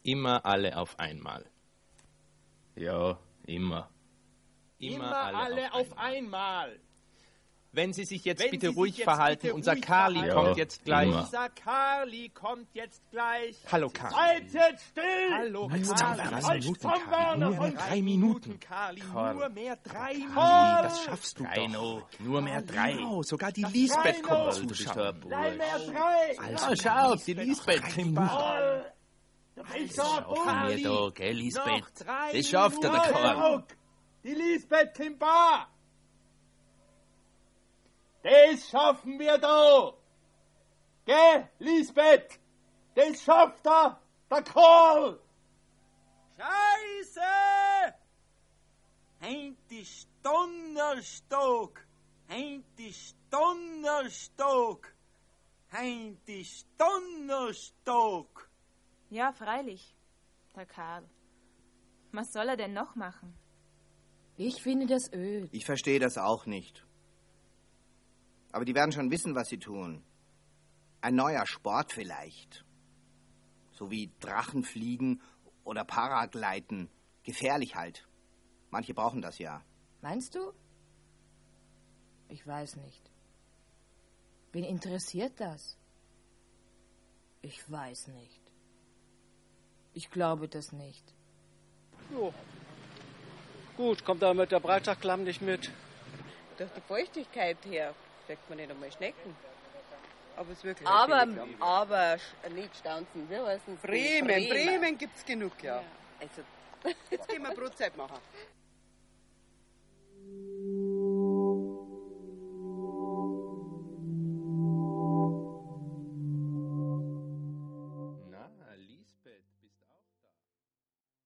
Immer alle auf einmal. Ja, immer. Immer alle auf einmal. Wenn Sie sich jetzt bitte ruhig verhalten, unser Karli kommt jetzt gleich. Unser Karli kommt jetzt gleich. Hallo, Karli. Seid jetzt still! Hallo, Jetzt Karli. 3 Minuten, Karli. Karli. Nur mehr 3 Minuten. Karli, Das schaffst du doch. Nur mehr 3. Genau, sogar die Lisbeth kommt Du bist zuschauen. ein Nein, mehr Bursch. 3. Also, schau, die Lisbeth kriegt Ich Schaffen wir da, gell, Lisbeth? Noch 3 Das schafft er, der Karl. Die Lisbeth Kimba! Das schaffen wir da! Geh, Lisbeth! Das schafft er, der Karl! Scheiße! Heint ist Donnerstag! Heint ist Donnerstag! Heint ist Donnerstag! Ja, freilich, der Karl. Was soll er denn noch machen? Ich finde das öd. Ich verstehe das auch nicht. Aber die werden schon wissen, was sie tun. Ein neuer Sport vielleicht. So wie Drachenfliegen oder Paragleiten. Gefährlich halt. Manche brauchen das ja. Meinst du? Ich weiß nicht. Wen interessiert das? Ich weiß nicht. Ich glaube das nicht. Jo. Gut, kommt aber mit der Breitschachklamm nicht mit. Durch die Feuchtigkeit her steckt man nicht einmal Schnecken. Aber es ist wirklich. Aber nicht Stanzen, wie heißt es? Bremen gibt's genug, ja. Also, Jetzt gehen wir Brotzeit machen.